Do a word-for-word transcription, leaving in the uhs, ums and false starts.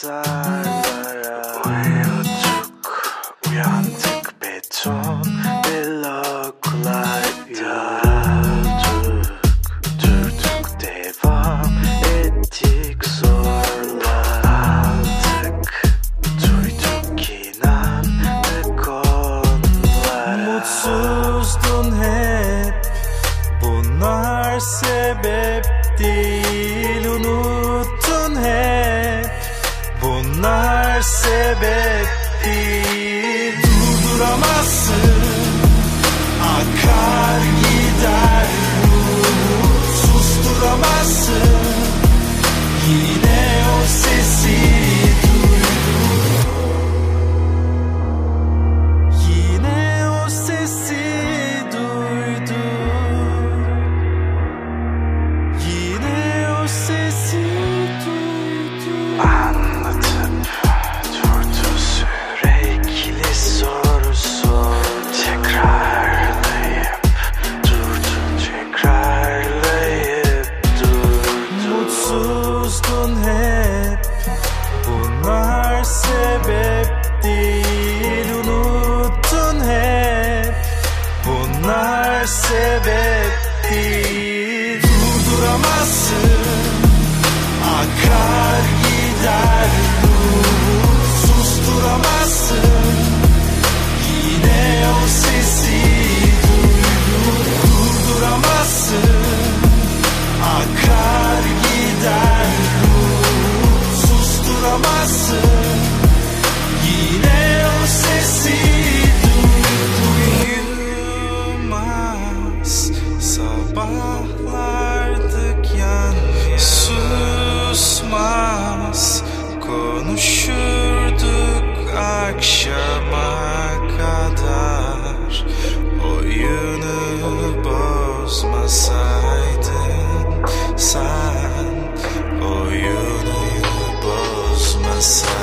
mezarlara. Uyuduk, uyandık beton bloklarda. Yoruldık, durduk, devam ettik zorla. Aldık, duyduk, inandık onlara. Mutsuzdun hep, bunlar sebep değil. Unuttun hep, bunlar sebep değil. Durduramazsın, akar gider ruh. Susturamazsın, yine o sesi duydum. Yine o sesi duydum. Yine o sesi duydum. Anlatıp durdu sürekli soru sor. Tekrarlayıp durdu, tekrarlayıp durdu. Mutsuzdun hep, bunlar sebep değil. Unuttun hep, bunlar sebep değil. Durduramazsın, akar gider ruh. Susturamazsın, yine o sesi duydum. Durduramazsın, akar gider ruh. Susturamazsın, yine o sesi duydum. Uyumaz sabahlardık yalnız. Susmaz konuşurduk akşama kadar. Oyunu bozmasaydın sen, oyunu bozmasaydın.